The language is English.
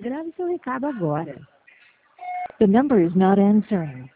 grave seu recado agora. The number is not answering.